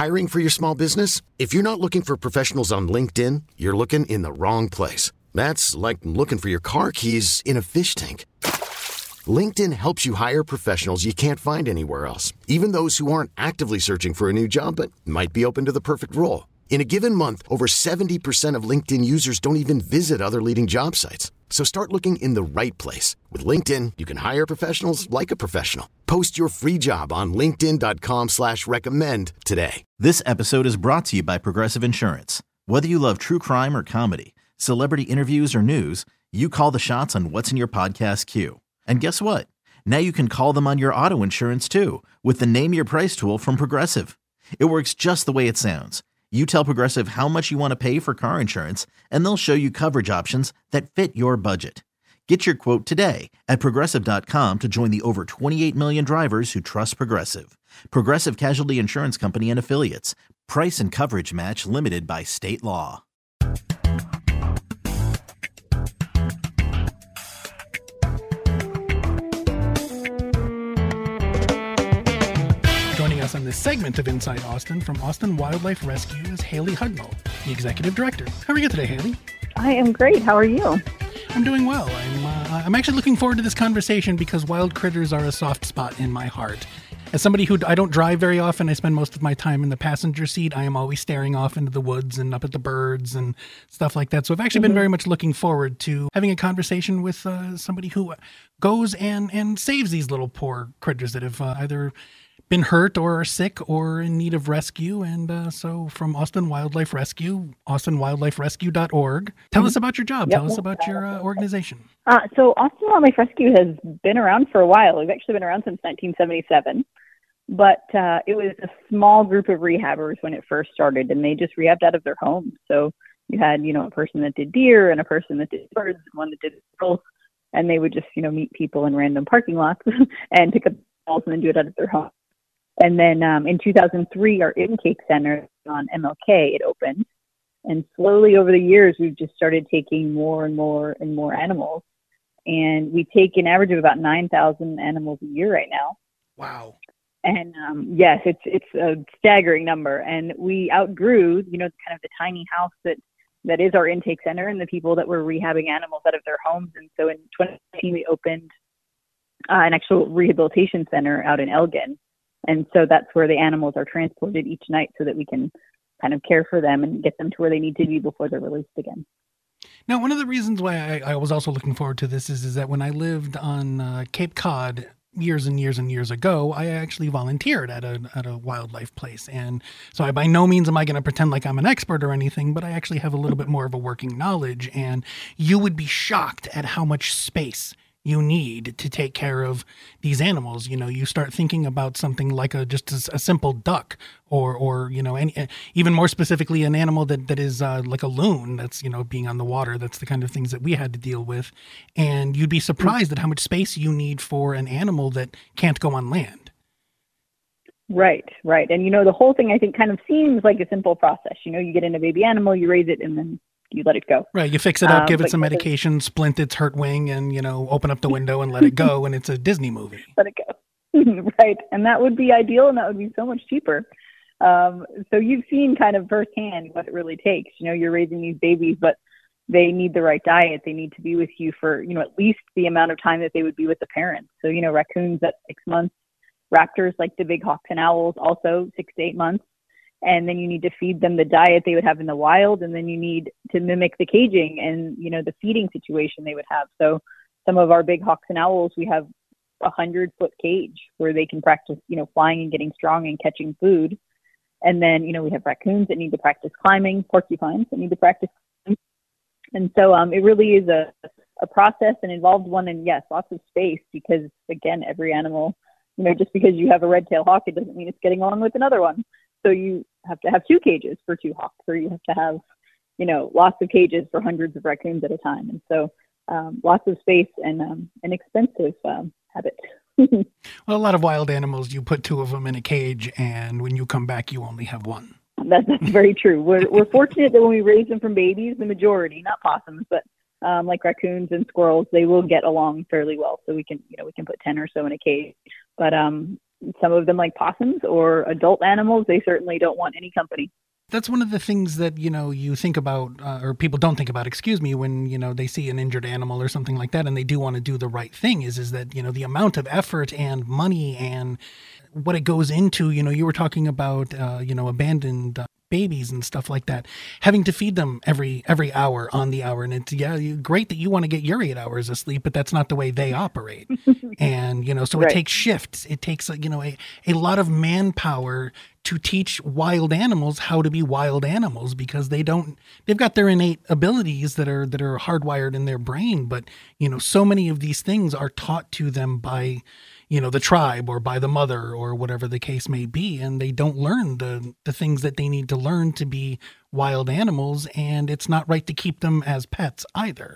Hiring for your small business? If you're not looking for professionals on LinkedIn, you're looking in the wrong place. That's like looking for your car keys in a fish tank. LinkedIn helps you hire professionals you can't find anywhere else, even those who aren't actively searching for a new job but might be open to the perfect role. In a given month, over 70% of LinkedIn users don't even visit other leading job sites. So start looking in the right place. With LinkedIn, you can hire professionals like a professional. Post your free job on linkedin.com/recommend today. This episode is brought to you by Progressive Insurance. Whether you love true crime or comedy, celebrity interviews or news, you call the shots on what's in your podcast queue. And guess what? Now you can call them on your auto insurance too with the Name Your Price tool from Progressive. It works just the way it sounds. You tell Progressive how much you want to pay for car insurance, and they'll show you coverage options that fit your budget. Get your quote today at Progressive.com to join the over 28 million drivers who trust Progressive. Progressive Casualty Insurance Company and Affiliates. Price and coverage match limited by state law. Joining us on this segment of Inside Austin from Austin Wildlife Rescue is Haley Hudnall, the Executive Director. How are you today, Haley? I am great. How are you? I'm doing well. I'm actually looking forward to this conversation because wild critters are a soft spot in my heart. As somebody who I don't drive very often, I spend most of my time in the passenger seat. I am always staring off into the woods and up at the birds and stuff like that. So I've actually been very much looking forward to having a conversation with somebody who goes and saves these little poor critters that have either been hurt or are sick or in need of rescue. And so from Austin Wildlife Rescue, austinwildliferescue.org. Tell us about your job. Yep. Tell us about your organization. So Austin Wildlife Rescue has been around for a while. We've actually been around since 1977. But it was a small group of rehabbers when it first started, and they just rehabbed out of their homes. So you had, a person that did deer and a person that did birds and one that did squirrels, and they would just, meet people in random parking lots and pick up balls and then do it out of their home. And then in 2003, our intake center on MLK, it opened. And slowly over the years, we've just started taking more and more and more animals. And we take an average of about 9,000 animals a year right now. Wow. And yes, it's a staggering number. And we outgrew, kind of the tiny house that is our intake center and the people that were rehabbing animals out of their homes. And so in 2019, we opened an actual rehabilitation center out in Elgin. And so that's where the animals are transported each night so that we can kind of care for them and get them to where they need to be before they're released again. Now, one of the reasons why I was also looking forward to this is that when I lived on Cape Cod years and years and years ago, I actually volunteered at a wildlife place. And so by no means am I going to pretend like I'm an expert or anything, but I actually have a little bit more of a working knowledge. And you would be shocked at how much space you need to take care of these animals. You start thinking about something like just a simple duck or even more specifically, an animal that is like a loon that's, being on the water. That's the kind of things that we had to deal with. And you'd be surprised at how much space you need for an animal that can't go on land. Right. And, the whole thing, I think, kind of seems like a simple process. You get in a baby animal, you raise it, and then you let it go. Right. You fix it up, give it some medication, splint its hurt wing, and, open up the window and let it go. And it's a Disney movie. Let it go. Right. And that would be ideal, and that would be so much cheaper. So you've seen kind of firsthand what it really takes. You're raising these babies, but they need the right diet. They need to be with you for, at least the amount of time that they would be with the parents. So, raccoons at 6 months, raptors like the big hawks and owls, also 6 to 8 months. And then you need to feed them the diet they would have in the wild. And then you need to mimic the caging and, the feeding situation they would have. So some of our big hawks and owls, we have 100-foot cage where they can practice, flying and getting strong and catching food. And then, we have raccoons that need to practice climbing, porcupines that need to practice climbing. And so it really is a process, an involved one. And yes, lots of space because, again, every animal, just because you have a red-tailed hawk, it doesn't mean it's getting along with another one. So you have to have 2 cages for 2 hawks, or you have to have, lots of cages for hundreds of raccoons at a time. And so lots of space and an expensive habit. Well, a lot of wild animals, you put 2 of them in a cage, and when you come back, you only have 1. That's very true. We're fortunate that when we raise them from babies, the majority, not possums, but like raccoons and squirrels, they will get along fairly well. So we can put 10 or so in a cage. But some of them like possums or adult animals, they certainly don't want any company. That's one of the things that, you think about, or people don't think about, when, they see an injured animal or something like that, and they do want to do the right thing is that, the amount of effort and money and what it goes into, you were talking about, abandoned babies and stuff like that, having to feed them every hour on the hour. And it's, great that you want to get your 8 hours of sleep, but that's not the way they operate. And, so Right. It takes shifts. It takes, a lot of manpower to teach wild animals how to be wild animals, because they've got their innate abilities that are hardwired in their brain. But, so many of these things are taught to them by, the tribe or by the mother or whatever the case may be. And they don't learn the things that they need to learn to be wild animals. And it's not right to keep them as pets either.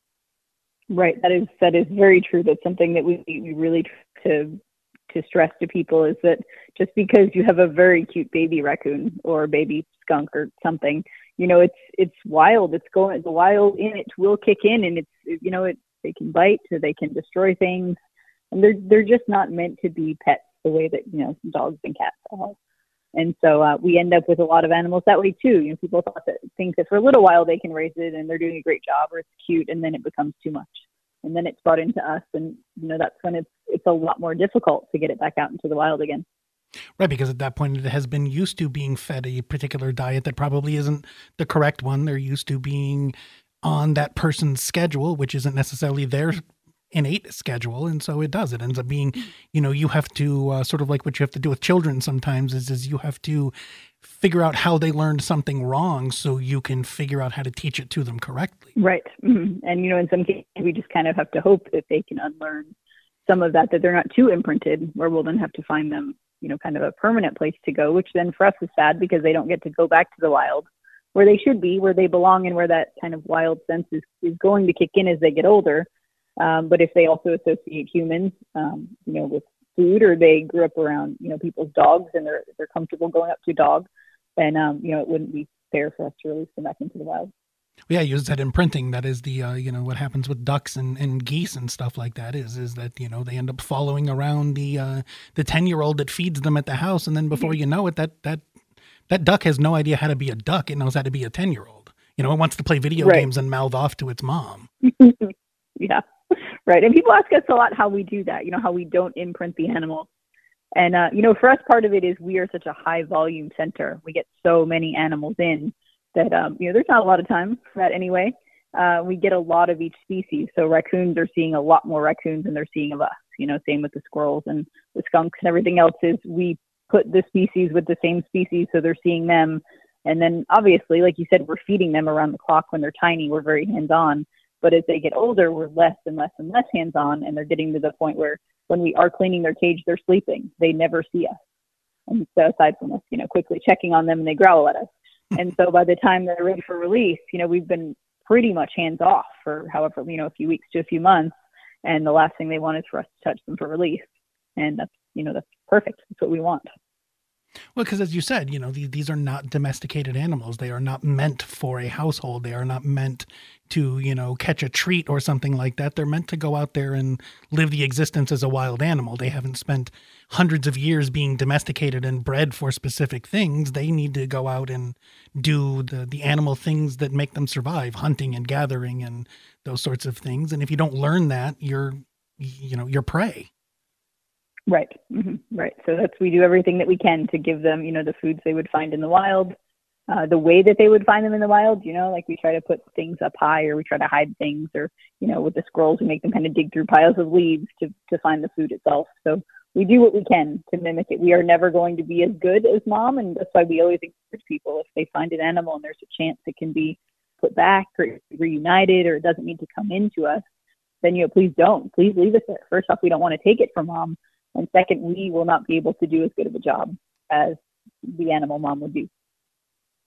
Right. That is very true. That's something that we really try to stress to people, is that just because you have a very cute baby raccoon or baby skunk or something, it's wild. The wild in it will kick in, and they can bite, so they can destroy things, and they're just not meant to be pets the way that dogs and cats are. And so we end up with a lot of animals that way too. People think that for a little while they can raise it and they're doing a great job, or it's cute, and then it becomes too much. And then it's brought into us, and that's when it's a lot more difficult to get it back out into the wild again. Right, because at that point it has been used to being fed a particular diet that probably isn't the correct one. They're used to being on that person's schedule, which isn't necessarily their innate schedule. And so it ends up being, you have to sort of like what you have to do with children sometimes is you have to figure out how they learned something wrong so you can figure out how to teach it to them correctly. Right. Mm-hmm. And, in some cases, we just kind of have to hope that they can unlearn some of that they're not too imprinted, where we'll then have to find them, kind of a permanent place to go, which then for us is sad because they don't get to go back to the wild where they should be, where they belong, and where that kind of wild sense is going to kick in as they get older. But if they also associate humans, with food, or they grew up around, people's dogs, and they're comfortable going up to dogs, then, it wouldn't be fair for us to release them back into the wild. Yeah, you said imprinting. That is the, what happens with ducks and geese and stuff like that is that, they end up following around the 10-year-old that feeds them at the house. And then before you know it, that duck has no idea how to be a duck. It knows how to be a 10-year-old. It wants to play video Right. games and mouth off to its mom. Yeah, right. And people ask us a lot how we do that, how we don't imprint the animals. And, for us, part of it is we are such a high volume center. We get so many animals in that, there's not a lot of time for that anyway. We get a lot of each species. So raccoons are seeing a lot more raccoons than they're seeing of us, same with the squirrels and the skunks and everything else. Is we put the species with the same species, so they're seeing them. And then obviously, like you said, we're feeding them around the clock. When they're tiny, we're very hands-on. But as they get older, we're less and less and less hands-on, and they're getting to the point where when we are cleaning their cage, they're sleeping. They never see us. And so aside from us, quickly checking on them, and they growl at us. And so by the time they're ready for release, we've been pretty much hands-off for however, a few weeks to a few months. And the last thing they want is for us to touch them for release. And that's perfect. That's what we want. Well, because as you said, these are not domesticated animals. They are not meant for a household. They are not meant to, catch a treat or something like that. They're meant to go out there and live the existence as a wild animal. They haven't spent hundreds of years being domesticated and bred for specific things. They need to go out and do the animal things that make them survive, hunting and gathering and those sorts of things. And if you don't learn that, you're prey. Right. Mm-hmm. Right. So we do everything that we can to give them, the foods they would find in the wild, the way that they would find them in the wild, like we try to put things up high, or we try to hide things, or, with the squirrels, we make them kind of dig through piles of leaves to find the food itself. So we do what we can to mimic it. We are never going to be as good as mom. And that's why we always encourage people, if they find an animal and there's a chance it can be put back or reunited, or it doesn't need to come into us, then, please don't. Please leave it there. First off, we don't want to take it from mom. And second, we will not be able to do as good of a job as the animal mom would do.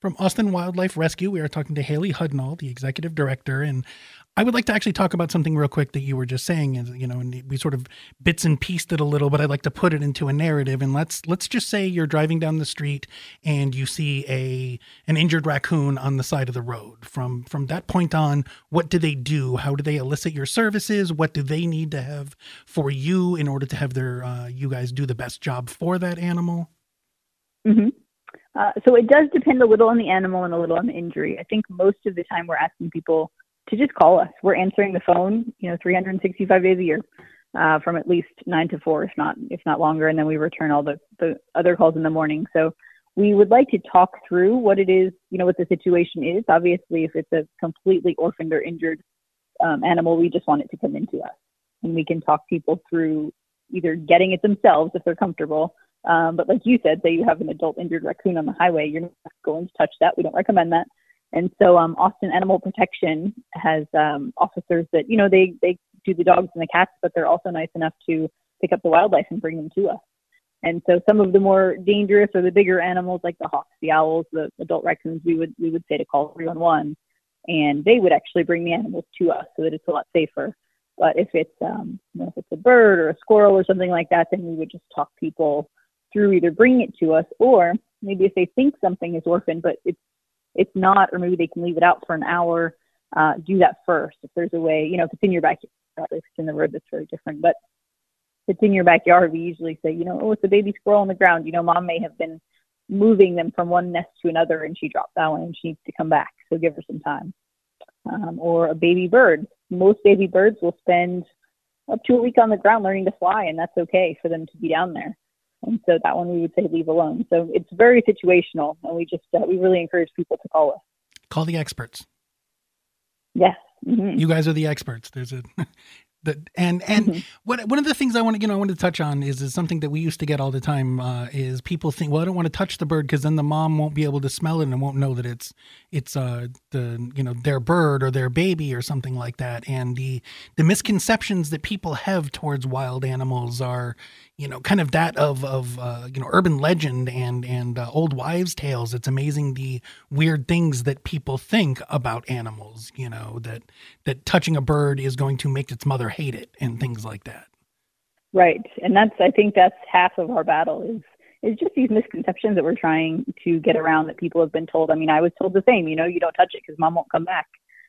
From Austin Wildlife Rescue, we are talking to Haley Hudnall, the executive director. And I would like to actually talk about something real quick that you were just saying, and we sort of bits and pieced it a little, but I'd like to put it into a narrative. And let's just say you're driving down the street and you see an injured raccoon on the side of the road. From that point on, what do they do? How do they elicit your services? What do they need to have for you in order to have you guys do the best job for that animal? Mm-hmm. So it does depend a little on the animal and a little on the injury. I think most of the time we're asking people to just call us. We're answering the phone, 365 days a year, from at least 9 to 4, if not longer. And then we return all the other calls in the morning. So we would like to talk through what it is, what the situation is. Obviously, if it's a completely orphaned or injured animal, we just want it to come into us. And we can talk people through either getting it themselves if they're comfortable. But like you said, say you have an adult injured raccoon on the highway, you're not going to touch that. We don't recommend that. And so Austin Animal Protection has officers that, they do the dogs and the cats, but they're also nice enough to pick up the wildlife and bring them to us. And so some of the more dangerous or the bigger animals like the hawks, the owls, the adult raccoons, we would say to call 311, and they would actually bring the animals to us so that it's a lot safer. But if it's if it's a bird or a squirrel or something like that, then we would just talk people through either bringing it to us, or maybe if they think something is orphaned but it's not, or maybe they can leave it out for an hour, do that first. If there's a way, if it's in your backyard, if it's in the road, that's very different. But if it's in your backyard, we usually say, it's a baby squirrel on the ground. Mom may have been moving them from one nest to another and she dropped that one and she needs to come back. So give her some time. Or a baby bird. Most baby birds will spend up to a week on the ground learning to fly, and that's okay for them to be down there. And so that one we would say leave alone. So it's very situational, and we really encourage people to call us. Call the experts. Yes. Mm-hmm. You guys are the experts. And one of the things I want to touch on is something that we used to get all the time, is people think, well, I don't want to touch the bird because then the mom won't be able to smell it and won't know that it's their bird or their baby or something like that. And the misconceptions that people have towards wild animals are, kind of that of urban legend and old wives' tales. It's amazing the weird things that people think about animals, that touching a bird is going to make its mother hate it and things like that. Right. And I think that's half of our battle is just these misconceptions that we're trying to get around that people have been told. I mean, I was told the same, you don't touch it because mom won't come back.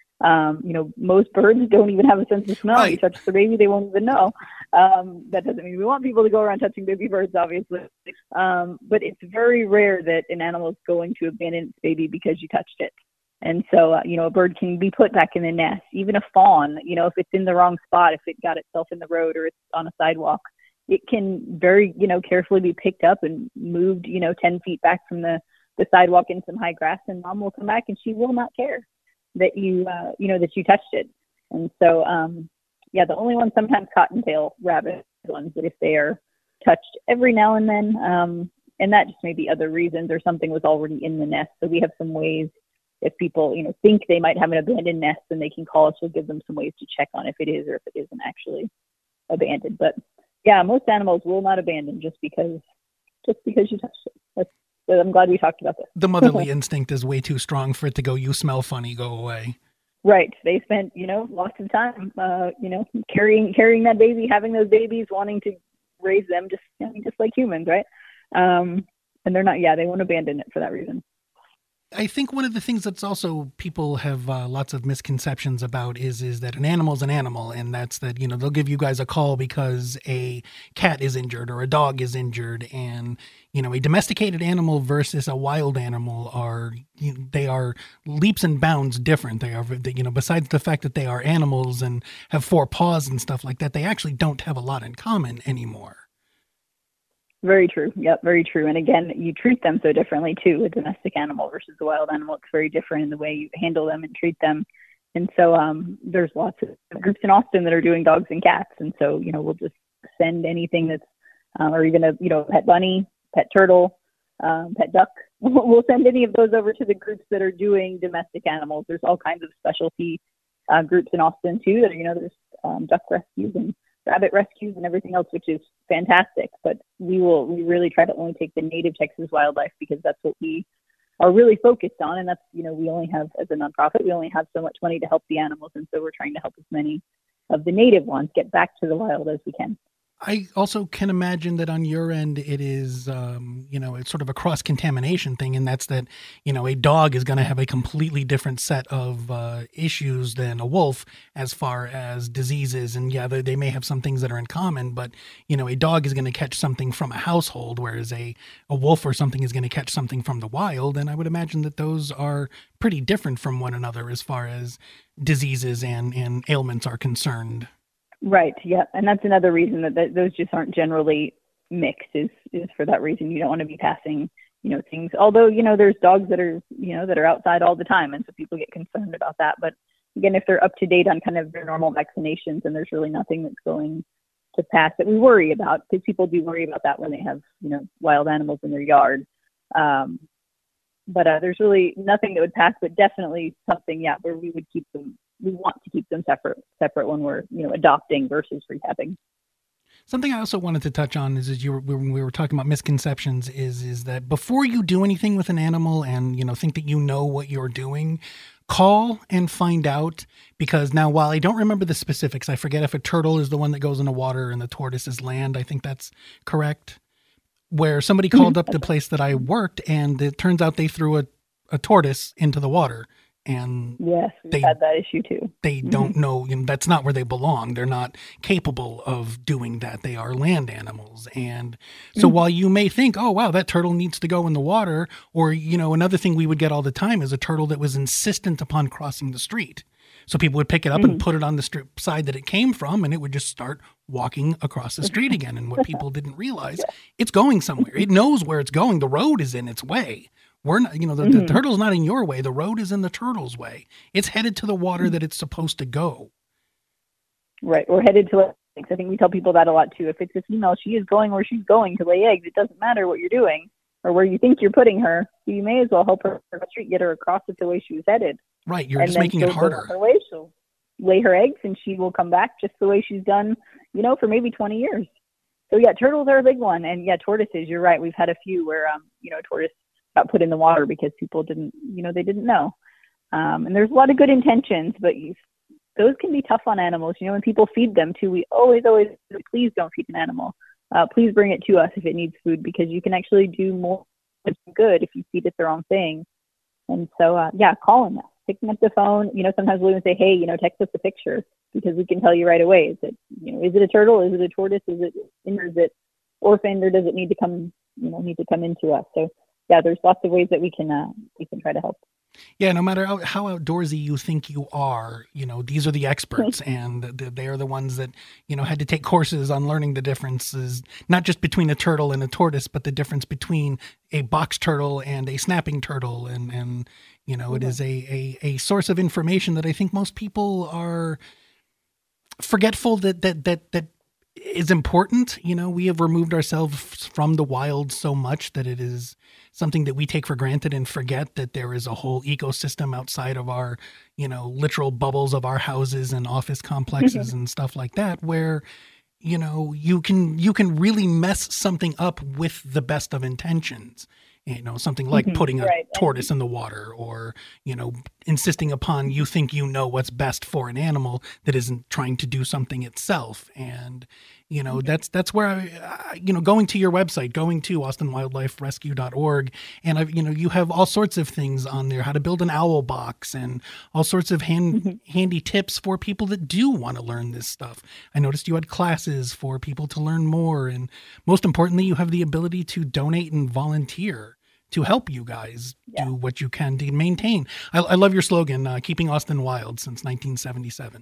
Most birds don't even have a sense of smell. Right. You touch the baby, they won't even know. That doesn't mean we want people to go around touching baby birds, obviously. But it's very rare that an animal is going to abandon its baby because you touched it. And so, a bird can be put back in the nest. Even a fawn, if it's in the wrong spot, if it got itself in the road or it's on a sidewalk, it can very, carefully be picked up and moved, 10 feet back from the sidewalk in some high grass, and mom will come back and she will not care that you touched it. And so, the only one sometimes cottontail rabbit ones, that if they are touched every now and then, and that just may be other reasons or something was already in the nest. So we have some ways, if people, think they might have an abandoned nest, then they can call us. We'll give them some ways to check on if it is or if it isn't actually abandoned. But yeah, most animals will not abandon just because you touched it. I'm glad we talked about this. The motherly instinct is way too strong for it to go, you smell funny, go away. Right. They spent, lots of time, carrying that baby, having those babies, wanting to raise them just like humans, right? And they're not, they won't abandon it for that reason. I think one of the things that's also people have lots of misconceptions about is that an animal is an animal, and that's that, they'll give you guys a call because a cat is injured or a dog is injured, and, a domesticated animal versus a wild animal they are leaps and bounds different. They are, besides the fact that they are animals and have 4 paws and stuff like that, they actually don't have a lot in common anymore. Very true. Yep, very true. And again, you treat them so differently too. A domestic animal versus a wild animal, it's very different in the way you handle them and treat them. And so there's lots of groups in Austin that are doing dogs and cats. And so, we'll just send anything that's, or even a pet bunny, pet turtle, pet duck. We'll send any of those over to the groups that are doing domestic animals. There's all kinds of specialty groups in Austin too that are, there's duck rescues and rabbit rescues and everything else, which is fantastic. But we really try to only take the native Texas wildlife because that's what we are really focused on. And that's, we only have, as a nonprofit, we only have so much money to help the animals. And so we're trying to help as many of the native ones get back to the wild as we can. I also can imagine that on your end, it is, it's sort of a cross-contamination thing, and that's that, a dog is going to have a completely different set of issues than a wolf as far as diseases. And yeah, they may have some things that are in common, but, a dog is going to catch something from a household, whereas a wolf or something is going to catch something from the wild. And I would imagine that those are pretty different from one another as far as diseases and ailments are concerned. Right. Yeah. And that's another reason that those just aren't generally mixed is for that reason. You don't want to be passing, things, although, there's dogs that are, that are outside all the time. And so people get concerned about that. But again, if they're up to date on kind of their normal vaccinations, and there's really nothing that's going to pass that we worry about, because people do worry about that when they have, wild animals in their yard. But there's really nothing that would pass, but definitely something, where we would keep them. We want to keep them separate when we're, adopting versus rehabbing. Something I also wanted to touch on is when we were talking about misconceptions is that before you do anything with an animal and, think that what you're doing, call and find out, because now, while I don't remember the specifics, I forget if a turtle is the one that goes in the water and the tortoise is land. I think that's correct. Where somebody called up the place that I worked, and it turns out they threw a tortoise into the water. And yes, we've had that issue too. They don't know, that's not where they belong. They're not capable of doing that. They are land animals. And so while you may think, oh, wow, that turtle needs to go in the water, or, another thing we would get all the time is a turtle that was insistent upon crossing the street. So people would pick it up and put it on the side that it came from, and it would just start walking across the street again. And what people didn't realize, it's going somewhere. It knows where it's going. The road is in its way. We're not, the turtle's not in your way. The road is in the turtle's way. It's headed to the water that it's supposed to go. Right. We're headed to eggs. I think we tell people that a lot too. If it's a female, she is going where she's going to lay eggs. It doesn't matter what you're doing or where you think you're putting her. You may as well help her across the street, get her across it the way she was headed. Right. You're just making it harder. Her way, she'll lay her eggs and she will come back just the way she's done, for maybe 20 years. So yeah, turtles are a big one. And yeah, tortoises, you're right. We've had a few where, tortoise got put in the water because people didn't, they didn't know. And there's a lot of good intentions, but those can be tough on animals. When people feed them too, we always, please don't feed an animal. Please bring it to us if it needs food, because you can actually do more good if you feed it the wrong thing. And so, calling us, picking up the phone, sometimes we'll even say, hey, text us a picture, because we can tell you right away. Is it a turtle? Is it a tortoise? Is it orphaned, or does it need to come into us? So, yeah, there's lots of ways that we can try to help. Yeah, no matter how outdoorsy you think you are, these are the experts, and they are the ones that, had to take courses on learning the differences, not just between a turtle and a tortoise, but the difference between a box turtle and a snapping turtle. And it is a source of information that I think most people are forgetful that is important. We have removed ourselves from the wild so much that it is something that we take for granted and forget that there is a whole ecosystem outside of our, literal bubbles of our houses and office complexes and stuff like that, where, you can really mess something up with the best of intentions. Something like putting a tortoise in the water, or, insisting upon you think what's best for an animal that isn't trying to do something itself. And, that's where I going to your website, going to austinwildliferescue.org. And you have all sorts of things on there, how to build an owl box and all sorts of handy tips for people that do want to learn this stuff. I noticed you had classes for people to learn more. And most importantly, you have the ability to donate and volunteer to help you guys do what you can to maintain. I love your slogan, keeping Austin wild since 1977.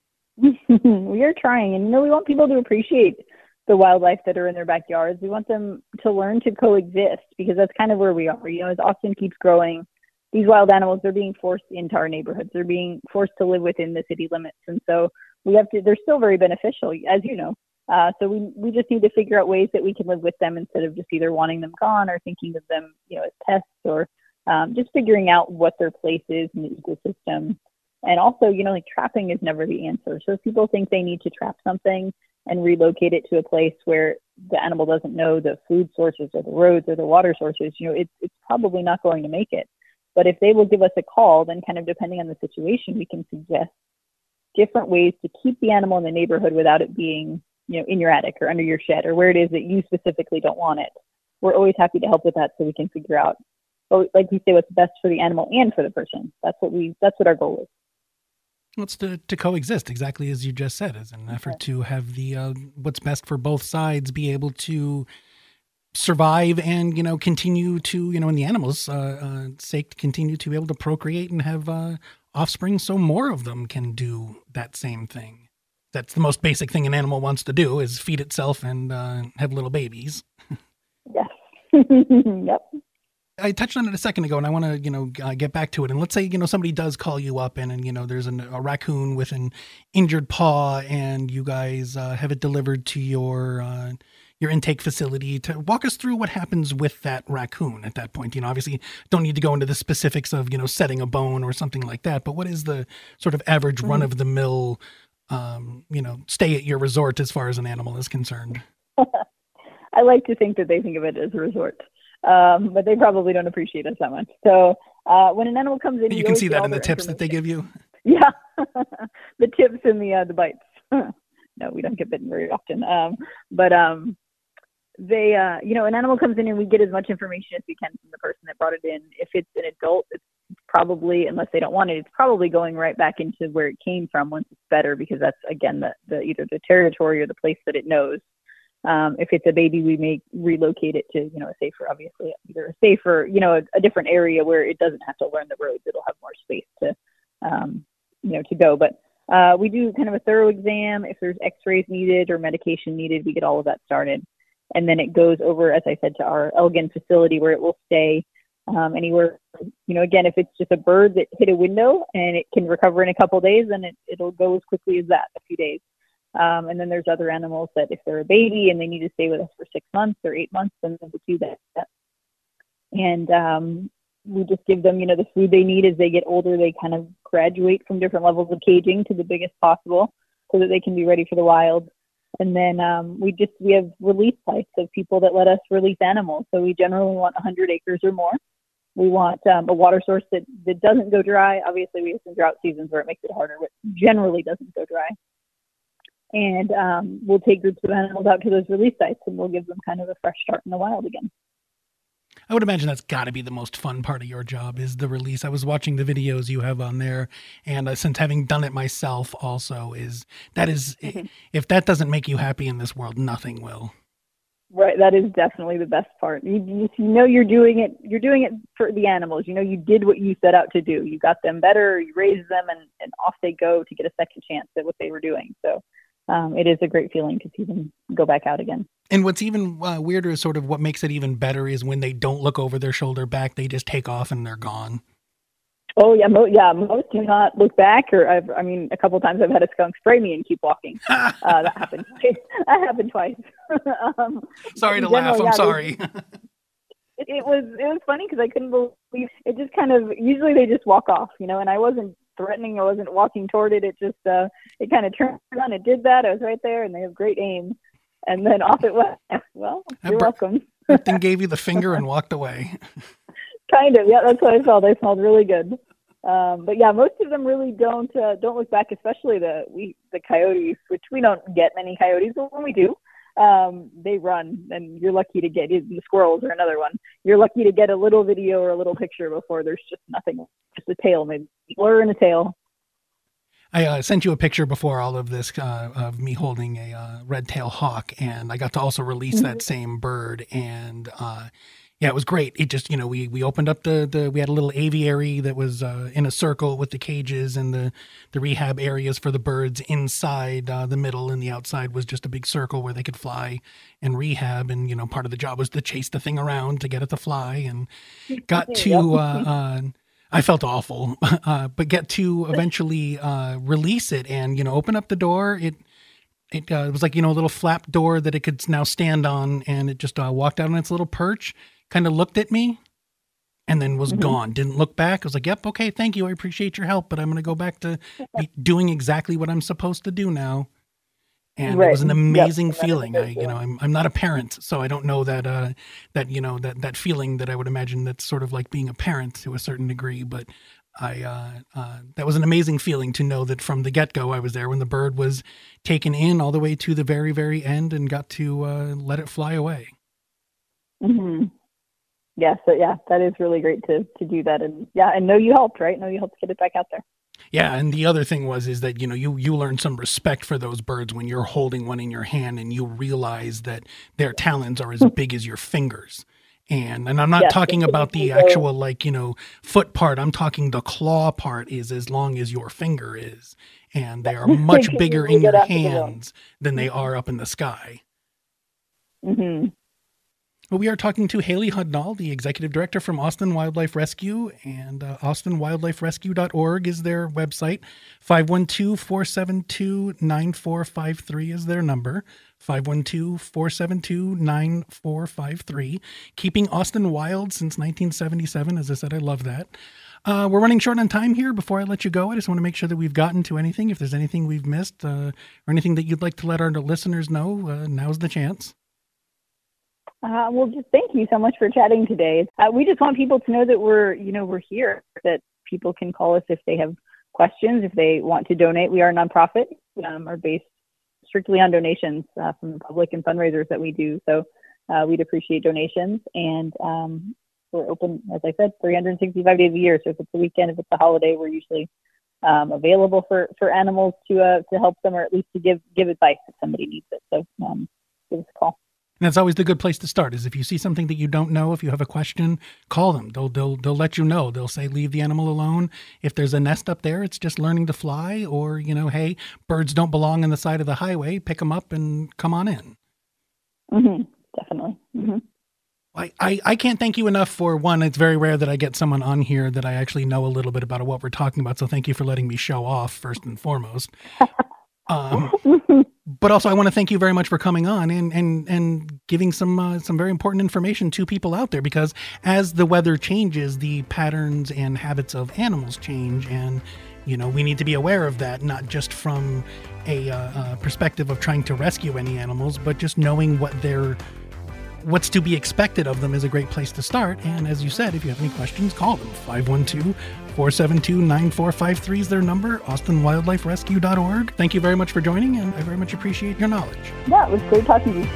We are trying, and we want people to appreciate the wildlife that are in their backyards. We want them to learn to coexist, because that's kind of where we are. As Austin keeps growing, these wild animals are being forced into our neighborhoods. They're being forced to live within the city limits, and so they're still very beneficial, as you know. So we just need to figure out ways that we can live with them instead of just either wanting them gone or thinking of them, as pests, or just figuring out what their place is in the ecosystem. And also, trapping is never the answer. So if people think they need to trap something and relocate it to a place where the animal doesn't know the food sources or the roads or the water sources, it's probably not going to make it. But if they will give us a call, then kind of depending on the situation, we can suggest different ways to keep the animal in the neighborhood without it being, in your attic or under your shed or where it is that you specifically don't want it. We're always happy to help with that so we can figure out, like we say, what's best for the animal and for the person. That's what our goal is. It's to coexist, exactly as you just said, as an effort to have the what's best for both sides be able to survive and, continue to, in the animals' sake, continue to be able to procreate and have offspring so more of them can do that same thing. That's the most basic thing an animal wants to do, is feed itself and have little babies. Yes. Yep. I touched on it a second ago, and I want to, get back to it. And let's say, somebody does call you up and there's a raccoon with an injured paw, and you guys have it delivered to your intake facility. To walk us through what happens with that raccoon at that point. Obviously don't need to go into the specifics of, setting a bone or something like that, but what is the sort of average run of the mill, stay at your resort as far as an animal is concerned? I like to think that they think of it as a resort. But they probably don't appreciate us that much. So when an animal comes in, you can see that in the tips that they give you. Yeah, the tips and the bites. No, we don't get bitten very often. But they, an animal comes in and we get as much information as we can from the person that brought it in. If it's an adult, it's probably, unless they don't want it, it's probably going right back into where it came from once it's better, because that's again the either the territory or the place that it knows. If it's a baby, we may relocate it to, a safer, obviously, either a safer, a different area where it doesn't have to learn the roads. It'll have more space to go. But we do kind of a thorough exam. If there's x-rays needed or medication needed, we get all of that started. And then it goes over, as I said, to our Elgin facility where it will stay anywhere. Again, if it's just a bird that hit a window and it can recover in a couple of days, then it'll go as quickly as that, a few days. And then there's other animals that if they're a baby and they need to stay with us for 6 months or 8 months, then they do that. And we just give them, the food they need as they get older. They kind of graduate from different levels of caging to the biggest possible so that they can be ready for the wild. And then we have release sites of people that let us release animals. So we generally want 100 acres or more. We want a water source that doesn't go dry. Obviously, we have some drought seasons where it makes it harder, but generally doesn't go dry. And we'll take groups of animals out to those release sites and we'll give them kind of a fresh start in the wild again. I would imagine that's got to be the most fun part of your job, is the release. I was watching the videos you have on there, and since having done it myself also, if that doesn't make you happy in this world, nothing will. Right. That is definitely the best part. You're doing it for the animals. You did what you set out to do. You got them better, you raised them, and off they go to get a second chance at what they were doing. So it is a great feeling to see them go back out again. And what's even weirder is sort of what makes it even better is when they don't look over their shoulder back, they just take off and they're gone. Oh, yeah. Most do not look back. Or a couple of times I've had a skunk spray me and keep walking. That happened. That happened twice. Sorry to laugh. I'm sorry. It was funny because I couldn't believe it. Just kind of, usually they just walk off, and I wasn't threatening. I wasn't walking toward it. It just, it kind of turned on. It did that. I was right there and they have great aim. And then off it went. Well, you're welcome. Then gave you the finger and walked away. Kind of. Yeah, that's what I felt. They smelled really good. But yeah, most of them really don't look back, especially the coyotes, which we don't get many coyotes, but when we do, they run, and you're lucky to get it. The squirrels are another one. You're lucky to get a little video or a little picture before there's just nothing, just a tail, maybe blur in a tail. I sent you a picture before all of this of me holding a red-tailed hawk, and I got to also release that same bird, and yeah, it was great. It just, we opened up we had a little aviary that was in a circle with the cages and the rehab areas for the birds inside the middle, and the outside was just a big circle where they could fly and rehab. And, part of the job was to chase the thing around to get it to fly, and got to, I felt awful, but get to eventually release it and, open up the door. It was like, a little flap door that it could now stand on, and it just walked out on its little perch, kind of looked at me, and then was gone. Didn't look back. I was like, yep, okay, thank you. I appreciate your help, but I'm going to go back to doing exactly what I'm supposed to do now. And Right. it was an amazing Yep. feeling. I'm not a parent, so I don't know that feeling that I would imagine that's sort of like being a parent to a certain degree. But that was an amazing feeling to know that from the get-go I was there when the bird was taken in all the way to the very, very end and got to let it fly away. Mm-hmm. Yeah, so that is really great to do that, and know you helped, right? Know you helped get it back out there. Yeah, and the other thing is that you learn some respect for those birds when you're holding one in your hand and you realize that their talons are as big as your fingers. And I'm not talking about the actual foot part. I'm talking the claw part is as long as your finger is, and they are much bigger in your hands than they are up in the sky. Mm-hmm. Well, we are talking to Haley Hudnall, the executive director from Austin Wildlife Rescue, and austinwildliferescue.org is their website. 512-472-9453 is their number. 512-472-9453. Keeping Austin wild since 1977. As I said, I love that. We're running short on time here. Before I let you go, I just want to make sure that we've gotten to anything. If there's anything we've missed or anything that you'd like to let our listeners know, now's the chance. Well, just thank you so much for chatting today. We just want people to know that we're here, that people can call us if they have questions, if they want to donate. We are a nonprofit, are based strictly on donations from the public and fundraisers that we do. So we'd appreciate donations. And we're open, as I said, 365 days a year. So if it's a weekend, if it's a holiday, we're usually available for animals to help them, or at least to give advice if somebody needs it. So give us a call. And that's always the good place to start, is if you see something that you don't know, if you have a question, call them. They'll let you know. They'll say, leave the animal alone. If there's a nest up there, it's just learning to fly, or, hey, birds don't belong on the side of the highway. Pick them up and come on in. Mm-hmm. Definitely. Mm-hmm. I can't thank you enough for, one, it's very rare that I get someone on here that I actually know a little bit about what we're talking about. So thank you for letting me show off first and foremost. But also I want to thank you very much for coming on and giving some very important information to people out there, because as the weather changes, the patterns and habits of animals change. And, we need to be aware of that, not just from a perspective of trying to rescue any animals, but just knowing what's to be expected of them is a great place to start. And as you said, if you have any questions, call them. 512-472-9453 is their number. austinwildliferescue.org. Thank you very much for joining, and I very much appreciate your knowledge. Yeah, it was great talking to you.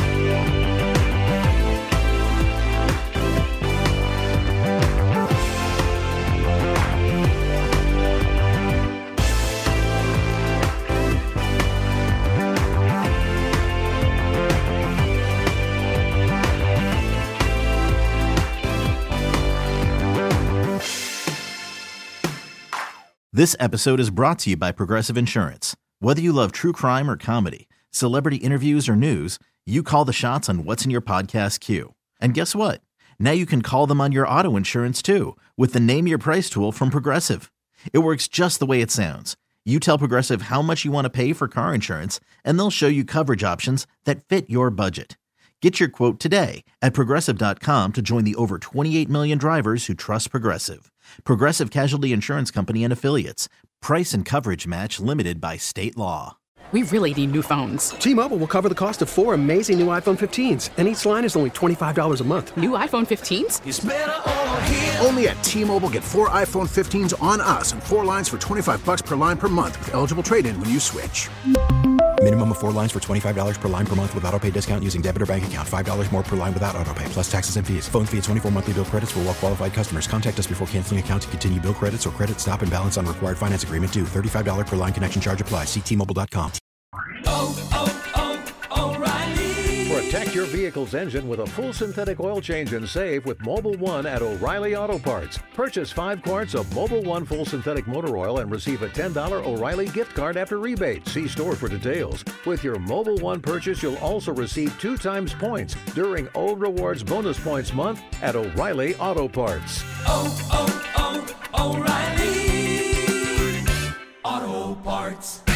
This episode is brought to you by Progressive Insurance. Whether you love true crime or comedy, celebrity interviews or news, you call the shots on what's in your podcast queue. And guess what? Now you can call them on your auto insurance too, with the Name Your Price tool from Progressive. It works just the way it sounds. You tell Progressive how much you want to pay for car insurance, and they'll show you coverage options that fit your budget. Get your quote today at Progressive.com to join the over 28 million drivers who trust Progressive. Progressive Casualty Insurance Company and Affiliates. Price and coverage match limited by state law. We really need new phones. T-Mobile will cover the cost of 4 amazing new iPhone 15s, and each line is only $25 a month. New iPhone 15s? It's better over here. Only at T-Mobile, get 4 iPhone 15s on us and 4 lines for $25 per line per month with eligible trade-in when you switch. Minimum of 4 lines for $25 per line per month with autopay discount using debit or bank account. $5 more per line without autopay, plus taxes and fees. Phone fee at 24 monthly bill credits for well-qualified customers. Contact us before canceling account to continue bill credits or credit stop and balance on required finance agreement due. $35 per line connection charge applies. See T-Mobile.com. O'Reilly. Protect your vehicle's engine with a full synthetic oil change and save with Mobil 1 at O'Reilly Auto Parts. Purchase 5 quarts of Mobil 1 full synthetic motor oil and receive a $10 O'Reilly gift card after rebate. See store for details. With your Mobil 1 purchase, you'll also receive 2 times points during O Rewards Bonus Points Month at O'Reilly Auto Parts. O'Reilly Auto Parts.